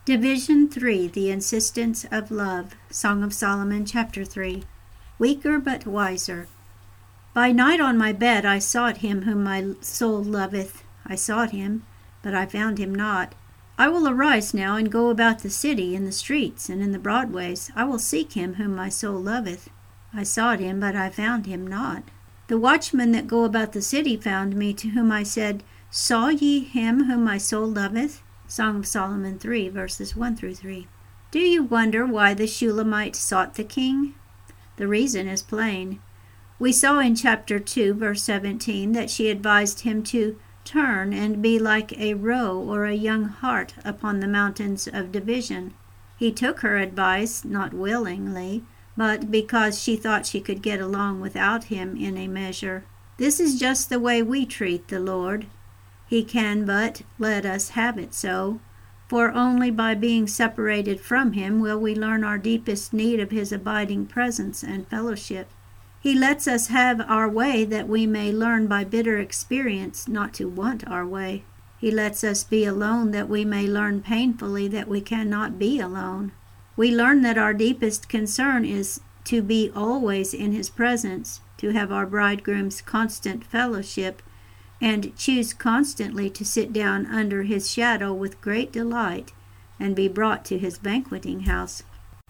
Division 3, The Insistence of Love, Song of Solomon, Chapter 3. Weaker but wiser. By night on my bed I sought him whom my soul loveth. I sought him, but I found him not. I will arise now and go about the city, in the streets, and in the broad ways. I will seek him whom my soul loveth. I sought him, but I found him not. The watchmen that go about the city found me, to whom I said, Saw ye him whom my soul loveth? Song of Solomon 3, verses 1 through 3. Do you wonder why the Shulamite sought the king? The reason is plain. We saw in chapter 2, verse 17, that she advised him to turn and be like a roe or a young hart upon the mountains of division. He took her advice, not willingly, but because she thought she could get along without him in a measure. This is just the way we treat the Lord. He can but let us have it so, for only by being separated from him will we learn our deepest need of his abiding presence and fellowship. He lets us have our way that we may learn by bitter experience not to want our way. He lets us be alone that we may learn painfully that we cannot be alone. We learn that our deepest concern is to be always in his presence, to have our bridegroom's constant fellowship, and choose constantly to sit down under his shadow with great delight and be brought to his banqueting house.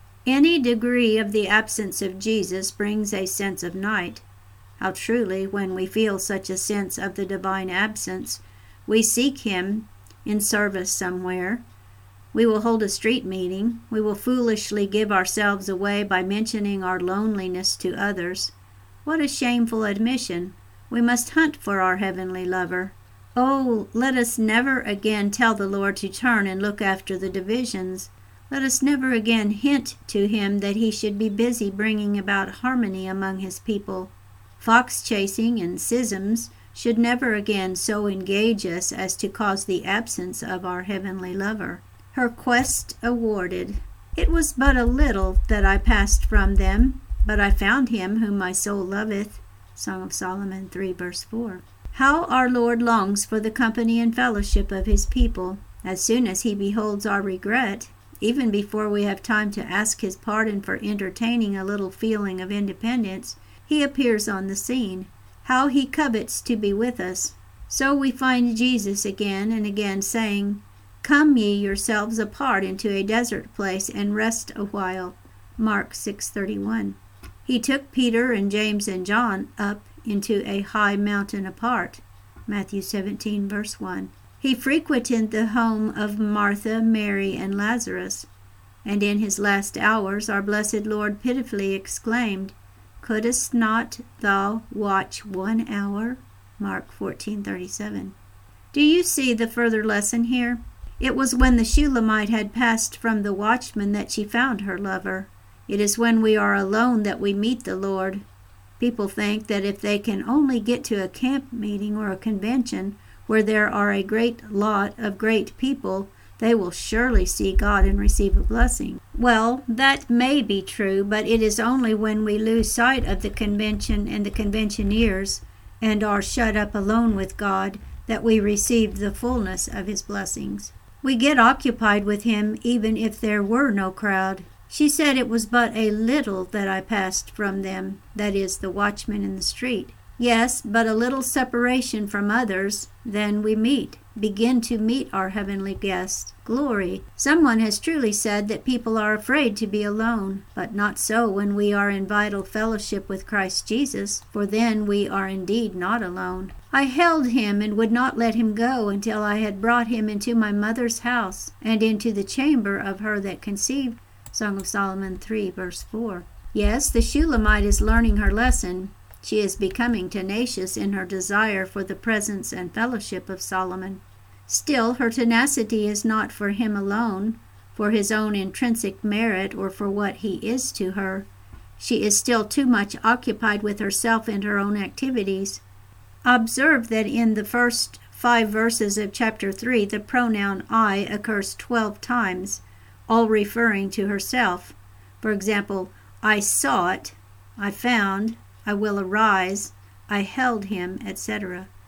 Any degree of the absence of Jesus brings a sense of night. How truly, when we feel such a sense of the divine absence, we seek him in service somewhere. We will hold a street meeting. We will foolishly give ourselves away by mentioning our loneliness to others. What a shameful admission! We must hunt for our heavenly lover. Oh, let us never again tell the Lord to turn and look after the divisions. Let us never again hint to him that he should be busy bringing about harmony among his people. Fox chasing and schisms should never again so engage us as to cause the absence of our heavenly lover. Her quest awarded. It was but a little that I passed from them, but I found him whom my soul loveth. Song of Solomon 3, verse 4. How our Lord longs for the company and fellowship of his people. As soon as he beholds our regret, even before we have time to ask his pardon for entertaining a little feeling of independence, he appears on the scene. How he covets to be with us. So we find Jesus again and again saying, Come ye yourselves apart into a desert place and rest a while. Mark 6:31. He took Peter and James and John up into a high mountain apart. Matthew 17, verse 1. He frequented the home of Martha, Mary, and Lazarus. And in his last hours our blessed Lord pitifully exclaimed, Couldst not thou watch 1 hour? Mark 14:37. Do you see the further lesson here? It was when the Shulamite had passed from the watchman that she found her lover. It is when we are alone that we meet the Lord. People think that if they can only get to a camp meeting or a convention where there are a great lot of great people, they will surely see God and receive a blessing. Well, that may be true, but it is only when we lose sight of the convention and the conventioneers and are shut up alone with God that we receive the fullness of his blessings. We get occupied with him even if there were no crowd. She said it was but a little that I passed from them, that is, the watchmen in the street. Yes, but a little separation from others, then we begin to meet our heavenly guest. Glory! Someone has truly said that people are afraid to be alone, but not so when we are in vital fellowship with Christ Jesus, for then we are indeed not alone. I held him and would not let him go until I had brought him into my mother's house and into the chamber of her that conceived. Song of Solomon 3, verse 4. Yes, the Shulamite is learning her lesson. She is becoming tenacious in her desire for the presence and fellowship of Solomon. Still, her tenacity is not for him alone, for his own intrinsic merit or for what he is to her. She is still too much occupied with herself and her own activities. Observe that in the first 5 verses of chapter 3, the pronoun I occurs 12 times, all referring to herself. For example, I sought, I found, I will arise, I held him, etc.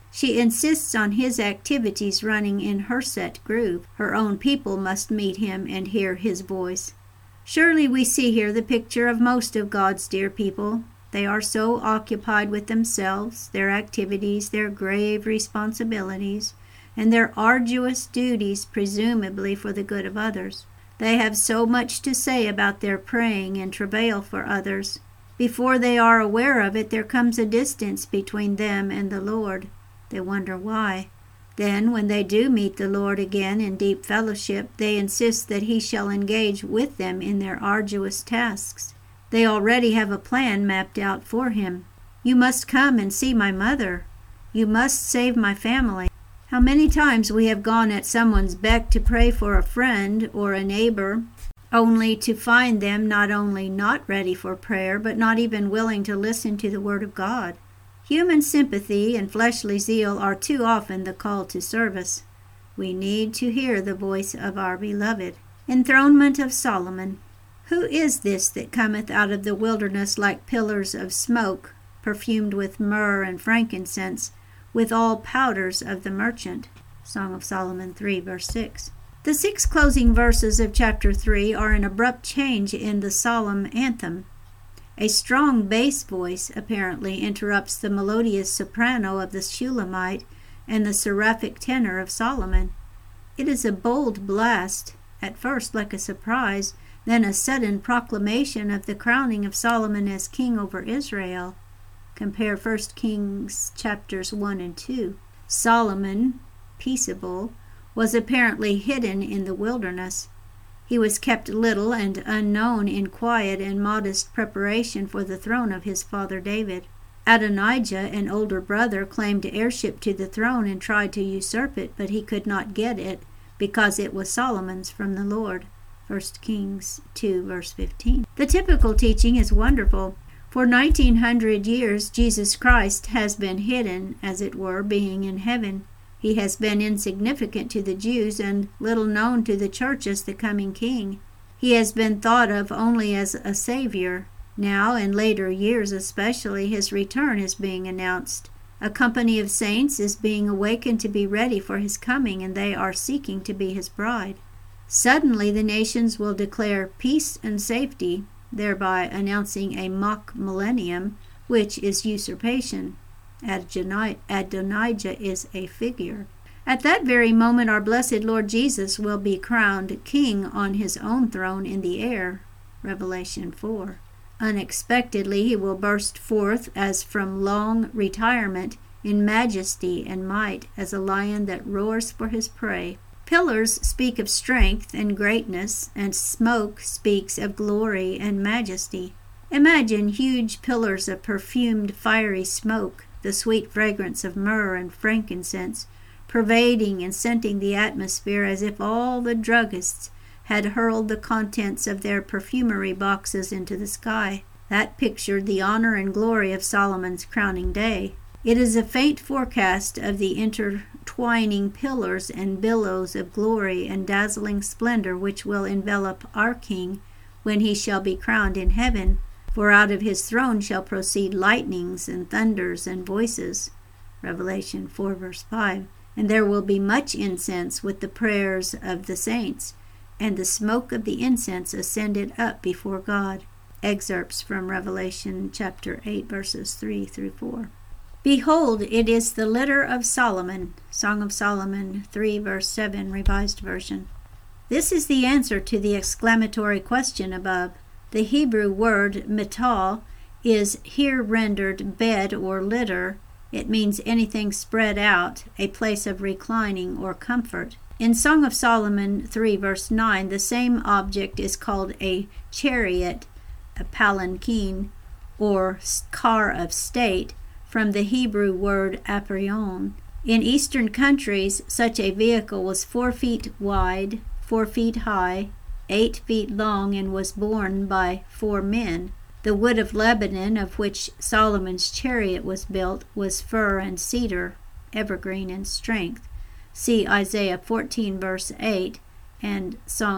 She insists on his activities running in her set groove. Her own people must meet him and hear his voice. Surely we see here the picture of most of God's dear people. They are so occupied with themselves, their activities, their grave responsibilities, and their arduous duties, presumably for the good of others. They have so much to say about their praying and travail for others. Before they are aware of it, there comes a distance between them and the Lord. They wonder why. Then, when they do meet the Lord again in deep fellowship, they insist that he shall engage with them in their arduous tasks. They already have a plan mapped out for him. You must come and see my mother. You must save my family. How many times we have gone at someone's beck to pray for a friend or a neighbor, only to find them not only not ready for prayer, but not even willing to listen to the word of God. Human sympathy and fleshly zeal are too often the call to service. We need to hear the voice of our beloved. Enthronement of Solomon. Who is this that cometh out of the wilderness like pillars of smoke, perfumed with myrrh and frankincense, with all powders of the merchant? Song of Solomon 3, verse 6. The 6 closing verses of chapter 3 are an abrupt change in the solemn anthem. A strong bass voice apparently interrupts the melodious soprano of the Shulamite and the seraphic tenor of Solomon. It is a bold blast, at first like a surprise, then a sudden proclamation of the crowning of Solomon as king over Israel. Compare 1 Kings chapters 1 and 2. Solomon, peaceable, was apparently hidden in the wilderness. He was kept little and unknown in quiet and modest preparation for the throne of his father David. Adonijah, an older brother, claimed heirship to the throne and tried to usurp it, but he could not get it because it was Solomon's from the Lord. 1 Kings 2, verse 15. The typical teaching is wonderful. For 1900 years, Jesus Christ has been hidden, as it were, being in heaven. He has been insignificant to the Jews and little known to the church as the coming king. He has been thought of only as a savior. Now, in later years especially, his return is being announced. A company of saints is being awakened to be ready for his coming, and they are seeking to be his bride. Suddenly the nations will declare peace and safety, thereby announcing a mock millennium, which is usurpation. Adonijah is a figure. At that very moment our blessed Lord Jesus will be crowned king on his own throne in the air. Revelation 4. Unexpectedly he will burst forth as from long retirement in majesty and might, as a lion that roars for his prey. Pillars speak of strength and greatness, and smoke speaks of glory and majesty. Imagine huge pillars of perfumed fiery smoke, the sweet fragrance of myrrh and frankincense, pervading and scenting the atmosphere as if all the druggists had hurled the contents of their perfumery boxes into the sky. That pictured the honor and glory of Solomon's crowning day. It is a faint forecast of the intertwining pillars and billows of glory and dazzling splendor which will envelop our King when he shall be crowned in heaven, for out of his throne shall proceed lightnings and thunders and voices. Revelation 4, verse 5. And there will be much incense with the prayers of the saints, and the smoke of the incense ascended up before God. Excerpts from Revelation chapter 8, verses 3 through 4. Behold, it is the litter of Solomon. Song of Solomon 3, verse 7, Revised Version. This is the answer to the exclamatory question above. The Hebrew word mitah is here rendered bed or litter. It means anything spread out, a place of reclining or comfort. In Song of Solomon 3, verse 9, the same object is called a chariot, a palanquin, or car of state, from the Hebrew word aparion. In Eastern countries, such a vehicle was 4 feet wide, 4 feet high, 8 feet long, and was borne by 4 men. The wood of Lebanon, of which Solomon's chariot was built, was fir and cedar, evergreen in strength. See Isaiah 14, verse 8, and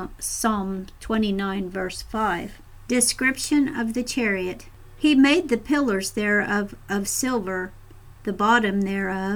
Psalm 29, verse 5. Description of the chariot. He made the pillars thereof of silver, the bottom thereof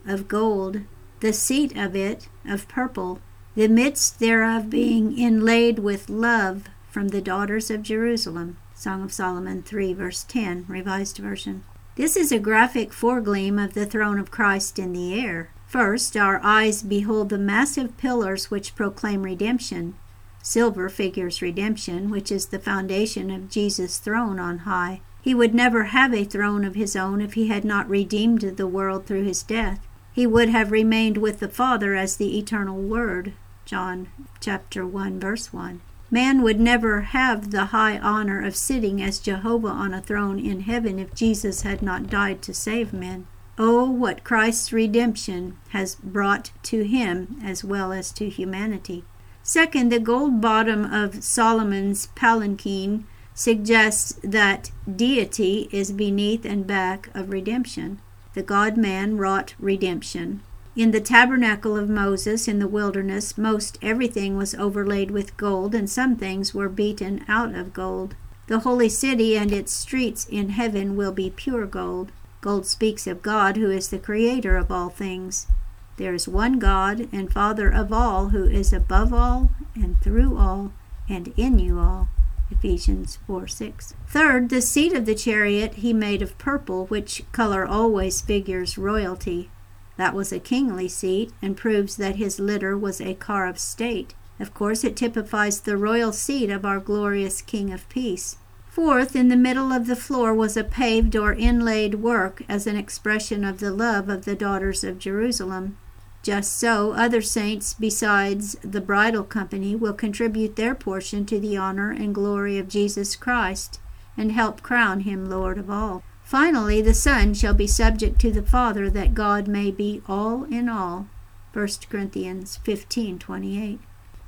of gold, the seat of it of purple, the midst thereof being inlaid with love from the daughters of Jerusalem. Song of Solomon 3, verse 10, Revised Version. This is a graphic foregleam of the throne of Christ in the air. First, our eyes behold the massive pillars which proclaim redemption. Silver figures redemption, which is the foundation of Jesus' throne on high. He would never have a throne of his own if he had not redeemed the world through his death. He would have remained with the Father as the eternal Word. John chapter 1, verse 1. Man would never have the high honor of sitting as Jehovah on a throne in heaven if Jesus had not died to save men. Oh, what Christ's redemption has brought to him as well as to humanity. Second, the gold bottom of Solomon's palanquin suggests that deity is beneath and back of redemption. The God-man wrought redemption. In the tabernacle of Moses in the wilderness, most everything was overlaid with gold, and some things were beaten out of gold. The holy city and its streets in heaven will be pure gold. Gold speaks of God, who is the creator of all things. There is one God and Father of all, who is above all and through all and in you all. Ephesians 4:6. Third, the seat of the chariot he made of purple, which color always figures royalty. That was a kingly seat and proves that his litter was a car of state. Of course, it typifies the royal seat of our glorious King of Peace. Fourth, in the middle of the floor was a paved or inlaid work as an expression of the love of the daughters of Jerusalem. Just so, other saints besides the bridal company will contribute their portion to the honor and glory of Jesus Christ and help crown him Lord of all. Finally, the Son shall be subject to the Father, that God may be all in all. 1 Corinthians 15:28.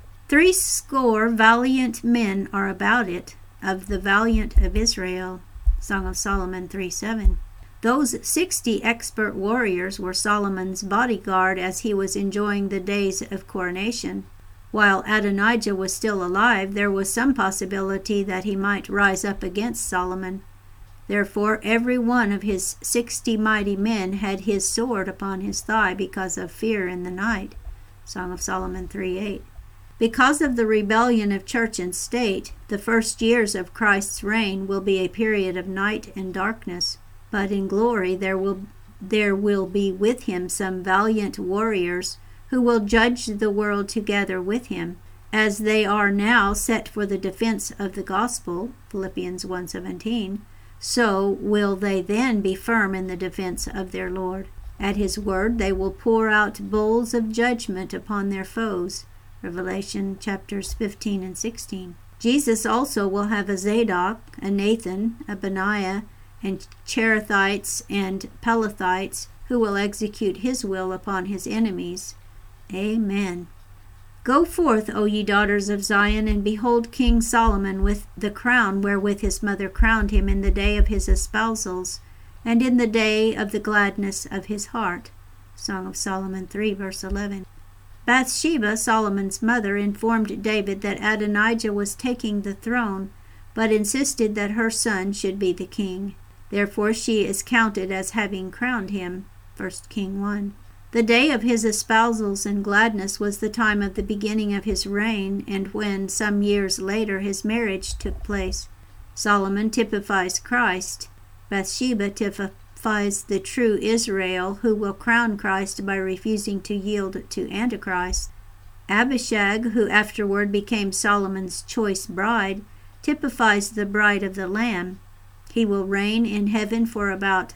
80 valiant men are about it, of the valiant of Israel. Song of Solomon 3:7. Those 60 expert warriors were Solomon's bodyguard as he was enjoying the days of coronation. While Adonijah was still alive, there was some possibility that he might rise up against Solomon. Therefore, every one of his 60 mighty men had his sword upon his thigh because of fear in the night. Song of Solomon 3:8. Because of the rebellion of church and state, the first years of Christ's reign will be a period of night and darkness. But in glory there will be with him some valiant warriors who will judge the world together with him, as they are now set for the defense of the gospel. Philippians 1:17. So will they then be firm in the defense of their Lord. At his word they will pour out bowls of judgment upon their foes. Revelation chapters 15 and 16. Jesus also will have a Zadok, a Nathan, a Benaiah, and Cherethites and Pelethites, who will execute his will upon his enemies. Amen. Go forth, O ye daughters of Zion, and behold King Solomon with the crown wherewith his mother crowned him in the day of his espousals, and in the day of the gladness of his heart. Song of Solomon 3, verse 11. Bathsheba, Solomon's mother, informed David that Adonijah was taking the throne, but insisted that her son should be the king. Therefore she is counted as having crowned him. 1 King 1. The day of his espousals and gladness was the time of the beginning of his reign, and when, some years later, his marriage took place. Solomon typifies Christ. Bathsheba typifies the true Israel, who will crown Christ by refusing to yield to Antichrist. Abishag, who afterward became Solomon's choice bride, typifies the bride of the Lamb. He will reign in heaven for about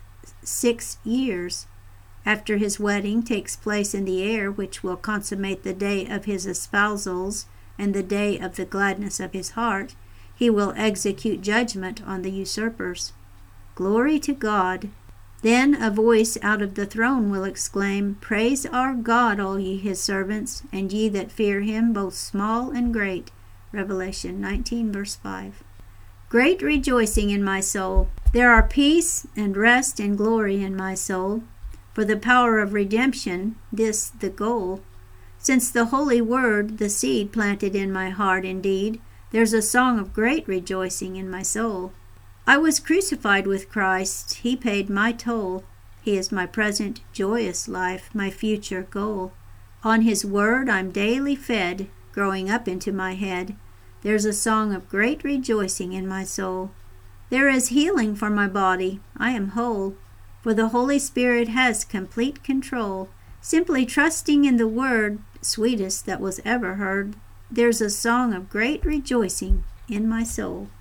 6 years. After his wedding takes place in the air, which will consummate the day of his espousals and the day of the gladness of his heart, he will execute judgment on the usurpers. Glory to God! Then a voice out of the throne will exclaim, Praise our God, all ye his servants, and ye that fear him, both small and great. Revelation 19, verse 5. Great rejoicing in my soul. There are peace and rest and glory in my soul. For the power of redemption, this the goal. Since the holy word, the seed planted in my heart indeed, there's a song of great rejoicing in my soul. I was crucified with Christ, he paid my toll. He is my present joyous life, my future goal. On His word I'm daily fed, growing up into my head. There's a song of great rejoicing in my soul. There is healing for my body, I am whole, for the Holy Spirit has complete control. Simply trusting in the word, sweetest that was ever heard, there's a song of great rejoicing in my soul.